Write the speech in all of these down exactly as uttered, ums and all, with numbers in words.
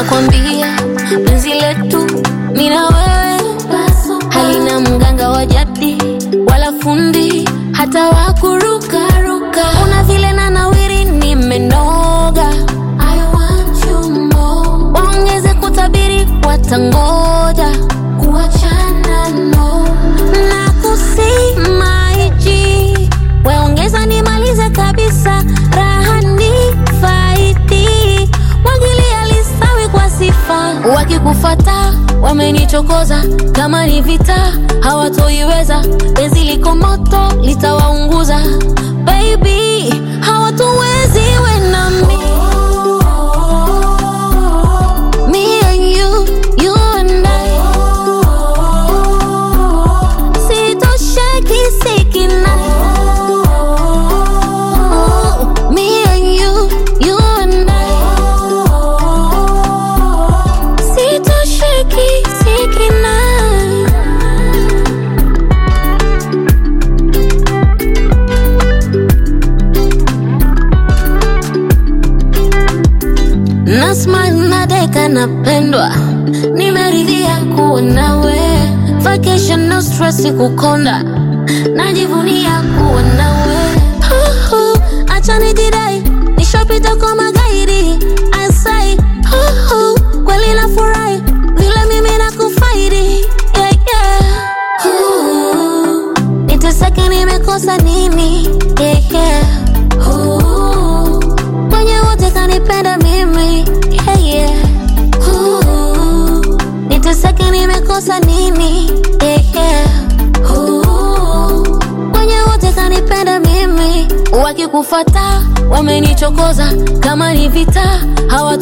nakwambia penzi letu mimi na wewe halina mganga wa jadi wala fundi hata wakuruka ruka. Una vile na nawiri nimenoga, I want you more. Waongeze kutabiri watangoja kuachana no. Na kusima iji waongeza nimalize kabisa raha ni faidi. Mwagilia lisawi kwa sifa, wakikufata wamenichokoza kama ni vita hawatoiweza. Penzi liko moto litawaunguza baby, hawatuwezi we na mi. Me and you, you and I. Sitosheki sikina. Me and you, you and I. Sitosheki sikina. Na smile na deka napendwa, nimeridhia kuwa nawe. Vacation no stress kukonda, najivunia kuwa nawe. Huhu, acha nijidai, nishapita kwa magaidi. I say, huhu, kweli nafurahi vile mimi nakufaidi. Yeah, yeah. Huhu, niteseke nimekosa nini? Yeah, yeah. Huhu, kwenye wote kanipenda mimi. Yeah, yeah. Huhu, niteseke nimekosa nini? Yeah, yeah. Huhu, kwenye wote kanipenda mimi. Wakikufata wamenichokoza kama ni vita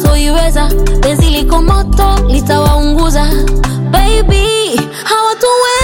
hawatoiweza. Penzi liko moto litawaunguza baby, hawatuweza.